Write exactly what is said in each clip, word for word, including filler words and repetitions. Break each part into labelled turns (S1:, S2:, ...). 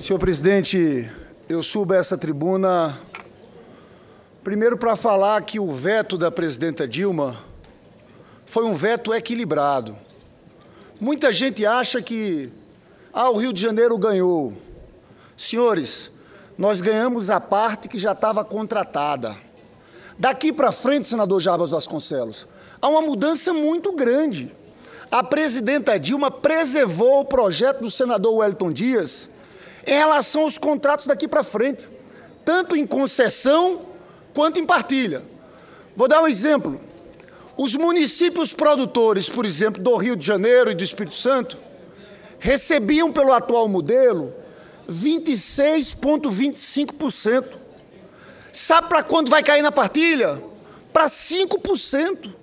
S1: Senhor presidente, eu subo a essa tribuna primeiro para falar que o veto da presidenta Dilma foi um veto equilibrado. Muita gente acha que ah, o Rio de Janeiro ganhou. Senhores, nós ganhamos a parte que já estava contratada. Daqui para frente, senador Jarbas Vasconcelos, há uma mudança muito grande. A presidenta Dilma preservou o projeto do senador Wellington Dias em relação aos contratos daqui para frente, tanto em concessão quanto em partilha. Vou dar um exemplo. Os municípios produtores, por exemplo, do Rio de Janeiro e do Espírito Santo, recebiam pelo atual modelo vinte e seis vírgula vinte e cinco por cento. Sabe para quando vai cair na partilha? Para cinco por cento.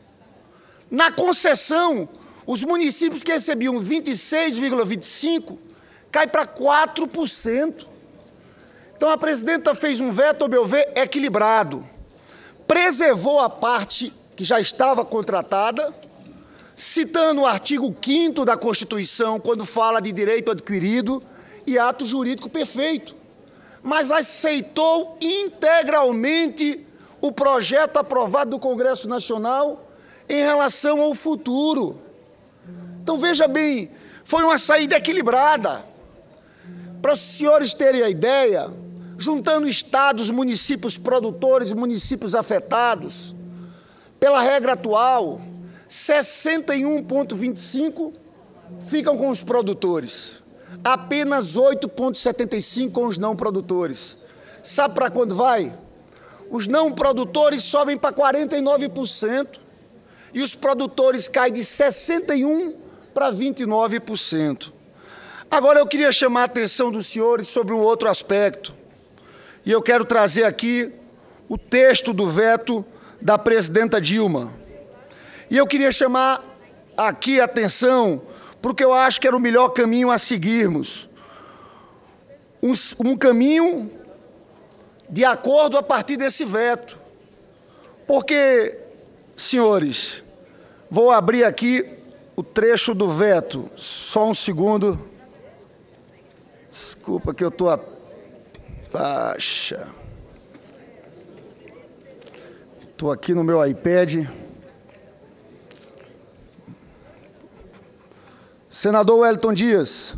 S1: Na concessão, os municípios que recebiam vinte e seis vírgula vinte e cinco por cento cai para quatro por cento. Então a presidenta fez um veto, ao meu ver, equilibrado. Preservou a parte que já estava contratada, citando o artigo quinto da Constituição, quando fala de direito adquirido e ato jurídico perfeito, mas aceitou integralmente o projeto aprovado do Congresso Nacional em relação ao futuro. Então, veja bem, foi uma saída equilibrada. Para os senhores terem a ideia, juntando estados, municípios produtores, municípios afetados, pela regra atual, sessenta e um vírgula vinte e cinco por cento ficam com os produtores, apenas oito vírgula setenta e cinco por cento com os não produtores. Sabe para quando vai? Os não produtores sobem para quarenta e nove por cento e os produtores caem de sessenta e um por cento para vinte e nove por cento. Agora eu queria chamar a atenção dos senhores sobre um outro aspecto, e eu quero trazer aqui o texto do veto da presidenta Dilma. E eu queria chamar aqui a atenção, porque eu acho que era o melhor caminho a seguirmos. Um, um caminho de acordo a partir desse veto. Porque, senhores, vou abrir aqui o trecho do veto. Só um segundo. Desculpa que eu estou a taxa. Estou aqui no meu iPad. Senador Wellington Dias,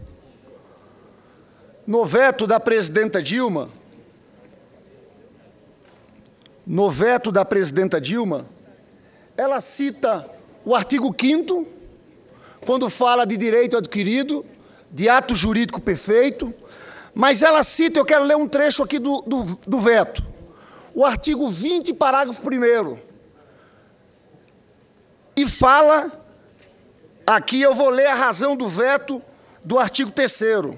S1: no veto da presidenta Dilma, no veto da presidenta Dilma, ela cita o artigo quinto, quando fala de direito adquirido, de ato jurídico perfeito, mas ela cita, eu quero ler um trecho aqui do, do, do veto, o artigo vinte, parágrafo primeiro, e fala, aqui eu vou ler a razão do veto do artigo terceiro.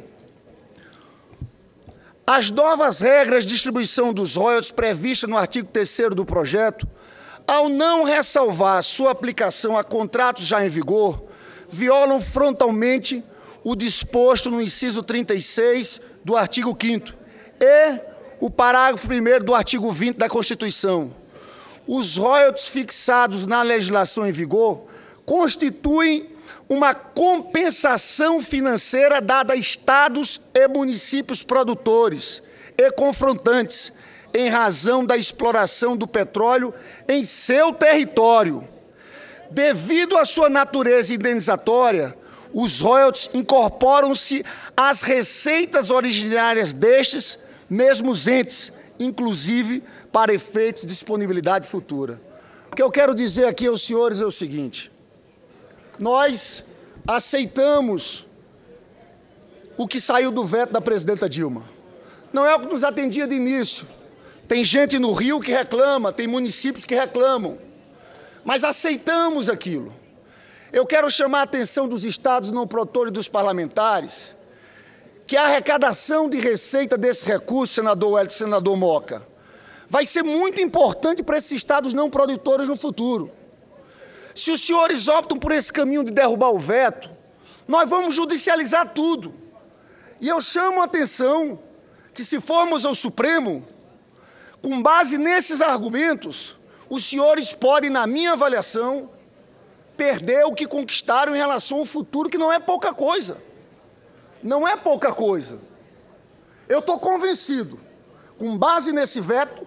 S1: As novas regras de distribuição dos royalties previstas no artigo terceiro do projeto, ao não ressalvar sua aplicação a contratos já em vigor, violam frontalmente o disposto no inciso trinta e seis do artigo quinto e o parágrafo primeiro do artigo vinte da Constituição. Os royalties fixados na legislação em vigor constituem uma compensação financeira dada a estados e municípios produtores e confrontantes em razão da exploração do petróleo em seu território. Devido à sua natureza indenizatória, os royalties incorporam-se às receitas originárias destes mesmos entes, inclusive para efeitos de disponibilidade futura. O que eu quero dizer aqui aos senhores é o seguinte: nós aceitamos o que saiu do veto da presidenta Dilma. Não é o que nos atendia de início. Tem gente no Rio que reclama, tem municípios que reclamam, mas aceitamos aquilo. Eu quero chamar a atenção dos estados não produtores e dos parlamentares que a arrecadação de receita desse recurso, senador Wellington, senador Moca, vai ser muito importante para esses estados não produtores no futuro. Se os senhores optam por esse caminho de derrubar o veto, nós vamos judicializar tudo. E eu chamo a atenção que, se formos ao Supremo, com base nesses argumentos, os senhores podem, na minha avaliação, perder o que conquistaram em relação ao futuro, que não é pouca coisa. Não é pouca coisa. Eu estou convencido, com base nesse veto,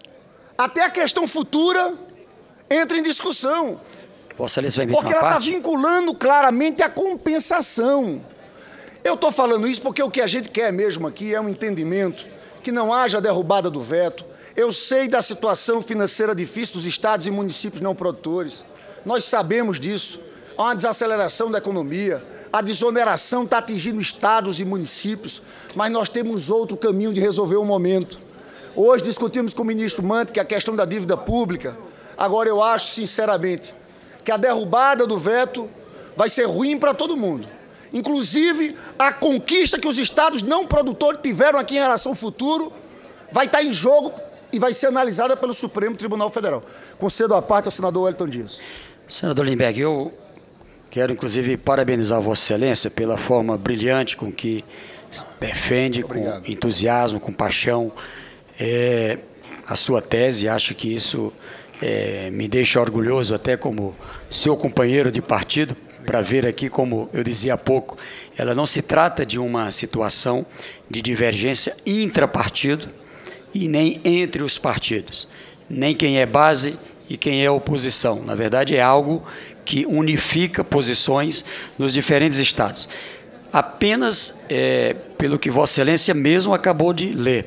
S1: até a questão futura entra em discussão.
S2: Vossa Excelência vai emitir
S1: Porque
S2: uma
S1: ela está
S2: parte?
S1: vinculando claramente a compensação. Eu estou falando isso porque o que a gente quer mesmo aqui é um entendimento, que não haja derrubada do veto. Eu sei da situação financeira difícil dos estados e municípios não produtores. Nós sabemos disso. Há uma desaceleração da economia, a desoneração está atingindo estados e municípios, mas nós temos outro caminho de resolver o momento. Hoje discutimos com o ministro Mantic a questão da dívida pública. Agora eu acho, sinceramente, que a derrubada do veto vai ser ruim para todo mundo. Inclusive, a conquista que os estados não produtores tiveram aqui em relação ao futuro vai estar em jogo e vai ser analisada pelo Supremo Tribunal Federal. Concedo a parte ao senador Wellington Dias.
S2: Senador Limberg, eu quero, inclusive, parabenizar Vossa Excelência pela forma brilhante com que defende,
S1: Obrigado.
S2: Com entusiasmo, com paixão, é, a sua tese. Acho que isso é, me deixa orgulhoso, até como seu companheiro de partido, para ver aqui, como eu dizia há pouco, ela não se trata de uma situação de divergência intrapartido e nem entre os partidos, nem quem é base e quem é oposição. Na verdade, é algo que unifica posições nos diferentes estados. Apenas é, pelo que Vossa Excelência mesmo acabou de ler.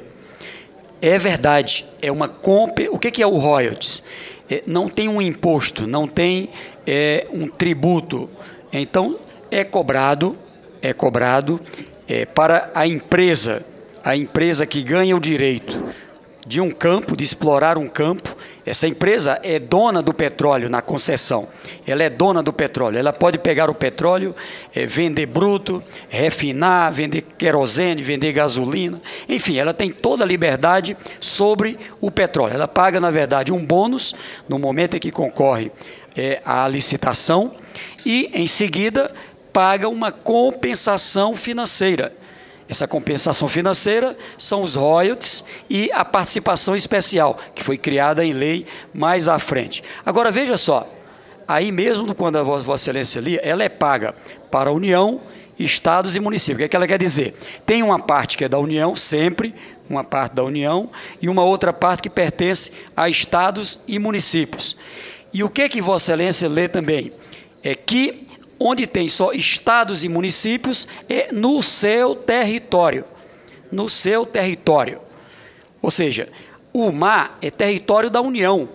S2: É verdade, é uma compra. O que é o royalties? É, não tem um imposto, não tem é, um tributo. Então, é cobrado, é cobrado é, para a empresa, a empresa que ganha o direito de um campo, de explorar um campo. Essa empresa é dona do petróleo na concessão, ela é dona do petróleo, ela pode pegar o petróleo, é, vender bruto, refinar, vender querosene, vender gasolina, enfim, ela tem toda a liberdade sobre o petróleo. Ela paga, na verdade, um bônus no momento em que concorre é, à licitação e, em seguida, paga uma compensação financeira. Essa compensação financeira são os royalties e a participação especial, que foi criada em lei mais à frente. Agora, veja só, aí mesmo quando a Vossa Excelência lia, ela é paga para a União, estados e municípios. O que é que ela quer dizer? Tem uma parte que é da União, sempre, uma parte da União, e uma outra parte que pertence a estados e municípios. E o que é que Vossa Excelência lê também? É que onde tem só estados e municípios, é no seu território. No seu território. Ou seja, o mar é território da União.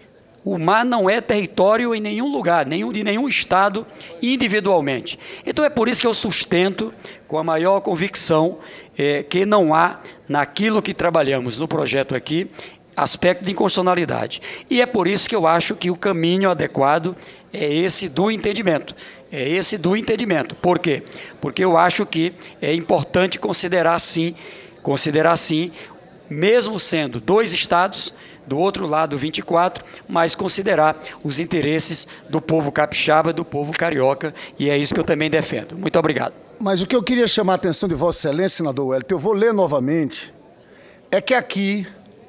S2: O mar não é território em nenhum lugar, nenhum, de nenhum estado individualmente. Então é por isso que eu sustento com a maior convicção é, que não há, naquilo que trabalhamos no projeto aqui, aspecto de inconstitucionalidade. E é por isso que eu acho que o caminho adequado é esse do entendimento. É esse do entendimento. Por quê? Porque eu acho que é importante considerar sim, considerar sim, mesmo sendo dois estados, do outro lado vinte e quatro, mas considerar os interesses do povo capixaba, do povo carioca, e é isso que eu também defendo. Muito obrigado.
S1: Mas o que eu queria chamar a atenção de Vossa Excelência, senador Wellington, eu vou ler novamente, é que aqui,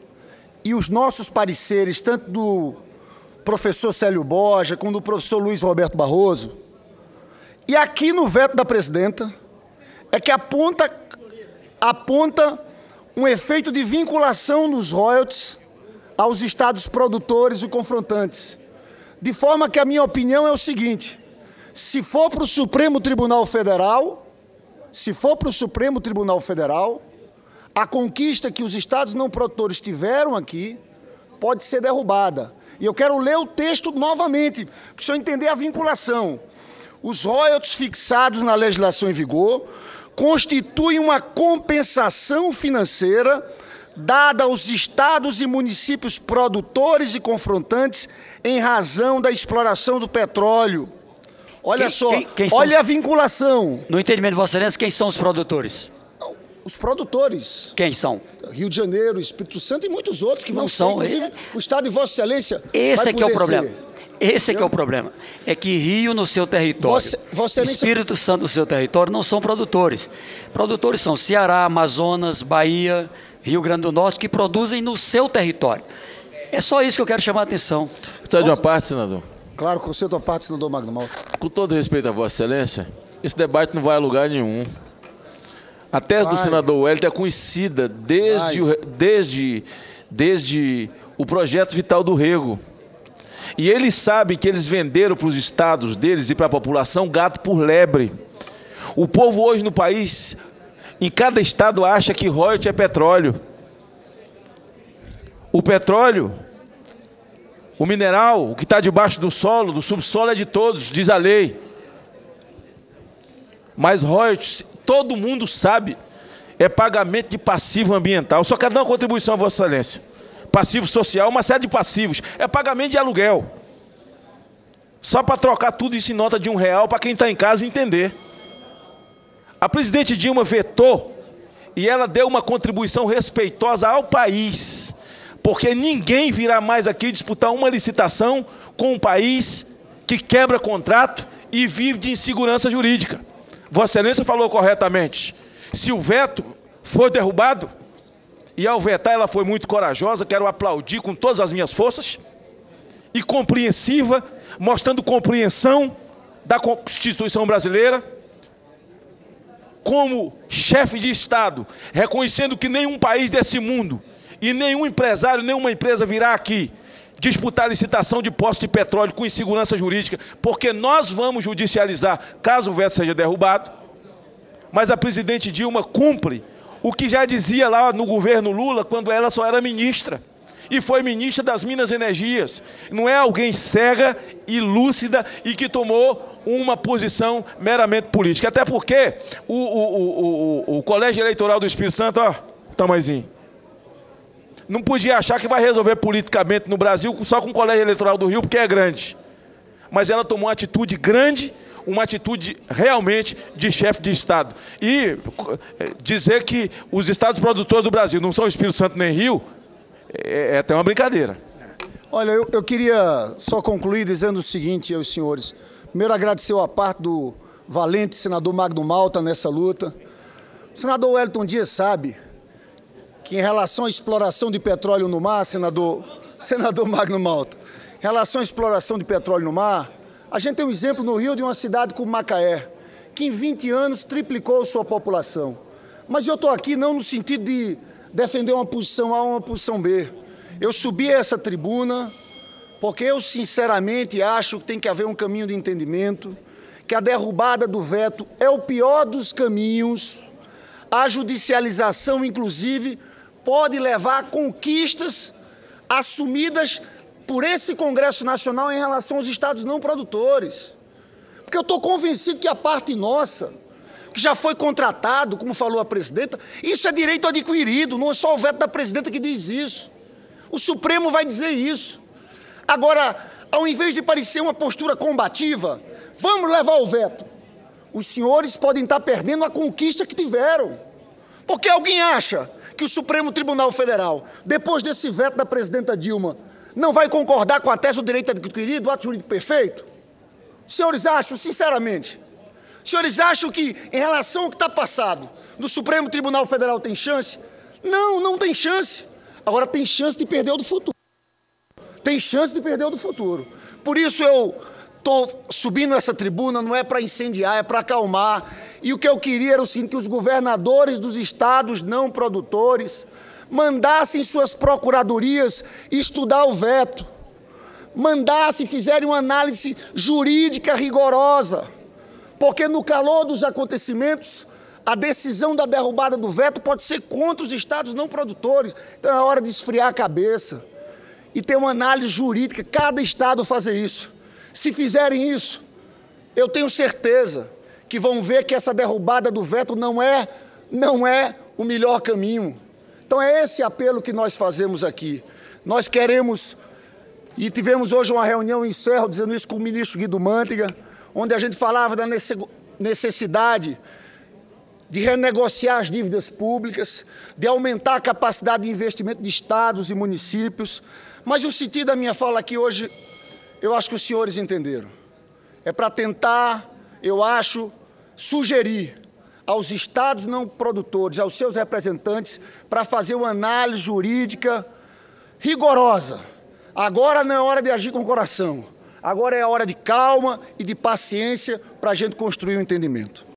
S1: e os nossos pareceres, tanto do professor Célio Borja, como do professor Luiz Roberto Barroso, e aqui no veto da presidenta, é que aponta, aponta um efeito de vinculação nos royalties aos estados produtores e confrontantes. De forma que a minha opinião é o seguinte: se for para o Supremo Tribunal Federal, se for para o Supremo Tribunal Federal, a conquista que os estados não produtores tiveram aqui pode ser derrubada. E eu quero ler o texto novamente, para o senhor entender a vinculação. Os royalties fixados na legislação em vigor constituem uma compensação financeira dada aos estados e municípios produtores e confrontantes em razão da exploração do petróleo. Olha
S2: Quem-
S1: só,
S2: quem- quem
S1: olha
S2: são
S1: a vinculação.
S2: No entendimento de Vossa Excelência, quem são os produtores?
S1: Os produtores,
S2: Quem são?
S1: Rio de Janeiro, Espírito Santo e muitos outros que vão
S2: Não
S1: ser,
S2: são,
S1: inclusive,
S2: é-
S1: o estado de Vossa Excelência
S2: Esse
S1: vai
S2: é que é o
S1: poder
S2: problema.
S1: ser.
S2: Esse é que é o problema. É que Rio, no seu território,
S1: Vossa- Vossa Excelência-
S2: Espírito Santo, no seu território, não são produtores. Produtores são Ceará, Amazonas, Bahia, Rio Grande do Norte, que produzem no seu território. É só isso que eu quero chamar a atenção.
S3: Precisa de uma parte, senador?
S1: Claro, conceito à parte, senador Magno Malta.
S3: Com todo respeito a Vossa Excelência, esse debate não vai a lugar nenhum. A tese
S1: Vai.
S3: do senador Wellington é conhecida desde, o, desde, desde o projeto Vital do Rego. E eles sabem que eles venderam para os estados deles e para a população gato por lebre. O povo hoje no país, em cada estado, acha que royalties é petróleo. O petróleo, o mineral, o que está debaixo do solo, do subsolo é de todos, diz a lei. Mas royalties, todo mundo sabe, é pagamento de passivo ambiental. Só quero dar uma contribuição a Vossa Excelência. Passivo social, uma série de passivos. É pagamento de aluguel. Só para trocar tudo isso em nota de um real para quem está em casa entender. A presidente Dilma vetou e ela deu uma contribuição respeitosa ao país. Porque ninguém virá mais aqui disputar uma licitação com um país que quebra contrato e vive de insegurança jurídica. Vossa Excelência falou corretamente. Se o veto for derrubado, e ao vetar ela foi muito corajosa, quero aplaudir com todas as minhas forças, e compreensiva, mostrando compreensão da Constituição brasileira, como chefe de Estado, reconhecendo que nenhum país desse mundo, e nenhum empresário, nenhuma empresa virá aqui disputar licitação de posse de petróleo com insegurança jurídica, porque nós vamos judicializar caso o veto seja derrubado. Mas a presidente Dilma cumpre o que já dizia lá no governo Lula, quando ela só era ministra. E foi ministra das Minas e Energias. Não é alguém cega e lúcida e que tomou uma posição meramente política. Até porque o, o, o, o, o Colégio Eleitoral do Espírito Santo, ó, tamanhozinho, não podia achar que vai resolver politicamente no Brasil só com o Colégio Eleitoral do Rio, porque é grande. Mas ela tomou uma atitude grande, uma atitude realmente de chefe de Estado. E dizer que os estados produtores do Brasil não são Espírito Santo nem Rio, é, é até uma brincadeira.
S1: Olha, eu, eu queria só concluir dizendo o seguinte aos senhores. Primeiro, agradecer a parte do valente senador Magno Malta nessa luta. O senador Wellington Dias sabe que em relação à exploração de petróleo no mar, senador, senador Magno Malta, em relação à exploração de petróleo no mar, a gente tem um exemplo no Rio de uma cidade como Macaé, que em vinte anos triplicou sua população. Mas eu estou aqui não no sentido de defender uma posição A ou uma posição B. Eu subi a essa tribuna porque eu sinceramente acho que tem que haver um caminho de entendimento, que a derrubada do veto é o pior dos caminhos, a judicialização, inclusive, pode levar a conquistas assumidas por esse Congresso Nacional em relação aos estados não produtores. Porque eu estou convencido que a parte nossa, que já foi contratado, como falou a presidenta, isso é direito adquirido, não é só o veto da presidenta que diz isso. O Supremo vai dizer isso. Agora, ao invés de parecer uma postura combativa, vamos levar o veto. Os senhores podem estar perdendo a conquista que tiveram. Porque alguém acha que o Supremo Tribunal Federal, depois desse veto da presidenta Dilma, não vai concordar com a tese do direito adquirido, do ato jurídico perfeito? Os senhores acham, sinceramente, os senhores acham que, em relação ao que está passado, no Supremo Tribunal Federal tem chance? Não, não tem chance. Agora tem chance de perder o do futuro. Tem chance de perder o do futuro. Por isso eu estou subindo essa tribuna, não é para incendiar, é para acalmar. E o que eu queria era o seguinte, que os governadores dos estados não produtores mandassem suas procuradorias estudar o veto, mandassem, fizerem uma análise jurídica rigorosa, porque no calor dos acontecimentos, a decisão da derrubada do veto pode ser contra os estados não produtores. Então é hora de esfriar a cabeça e ter uma análise jurídica, cada estado fazer isso. Se fizerem isso, eu tenho certeza que vão ver que essa derrubada do veto não é, não é o melhor caminho. Então é esse apelo que nós fazemos aqui. Nós queremos, e tivemos hoje uma reunião em Serra, dizendo isso com o ministro Guido Mantega, onde a gente falava da necessidade de renegociar as dívidas públicas, de aumentar a capacidade de investimento de estados e municípios. Mas o sentido da minha fala aqui hoje, eu acho que os senhores entenderam. É para tentar, eu acho, sugerir aos estados não produtores, aos seus representantes, para fazer uma análise jurídica rigorosa. Agora não é hora de agir com o coração. Agora é a hora de calma e de paciência para a gente construir um entendimento.